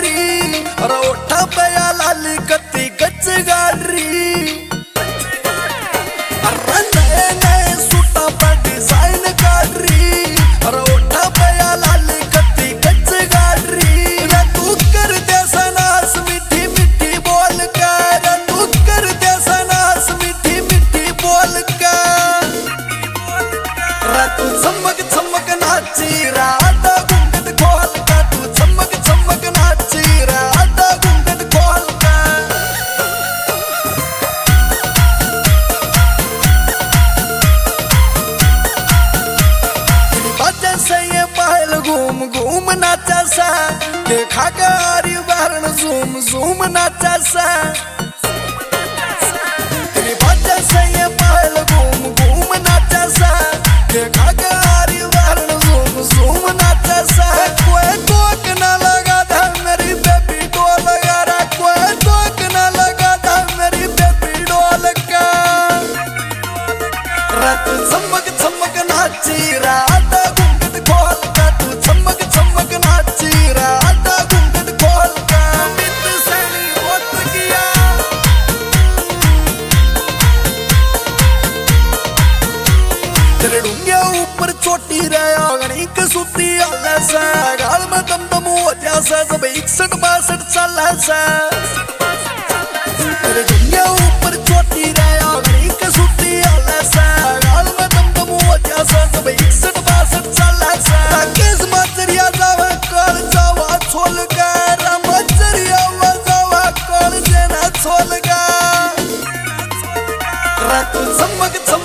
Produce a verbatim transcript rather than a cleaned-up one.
गाडरी अरे ओठा पया लाली कत्ती गच गाडरी अरे नए नए सूटा पर डिजाइन गाडरी अरे ओठा पया लाली कत्ती गच गाडरी रे तू कर दे सनास मीठी मीठी बोल कर तू कर दे सनास मीठी मीठी बोल कर रे तू चमक चमक नाची राधा घूंघट खोल कर तू चमक चमक नाची राधा घूंघट खोल कर बच्चे से ये पहल घूम घूम नाचा सा के खाकारी वरण झूम झूम नाचा सा तेरी बच्चे से ये पहल घूम घूम नाचा सा के खाकारी वरण झूम झूम नाचा सा कोई टोक ना लगा था मेरी बेबी डोल लगा कोई टोक ना लगा था मेरी बेबी डोल का रात चमक चमक नाची राधा घूंघट खोल का तू चमक चमक नाची राधा घूंघट खोल का मित सैनी होत गया तेरे डूंगे ऊपर चोटी रे आंगनी के सूती आला सा गाल में दम दम हो जैसा सब इकसठ बासठ साल सा तेरे डूंगे ऊपर चोटी रे आंगनी के सूती आला सा गाल में दम दम हो जैसा सब इकसठ बासठ साल सा किस मचरिया जावा कर जावा छोल कर मचरिया जावा कर जेना छोल का रात चमक चमक